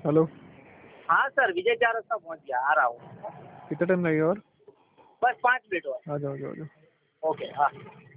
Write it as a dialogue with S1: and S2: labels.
S1: Hello.
S2: हाँ sir, विजय 4 रास्ता पहुँच गया, आ रहा हूँ।
S1: कितना टाइम लगेगा और?
S2: बस 5 मिनट और।
S1: आ जाओ आ जाओ आ जाओ।
S2: ओके हाँ।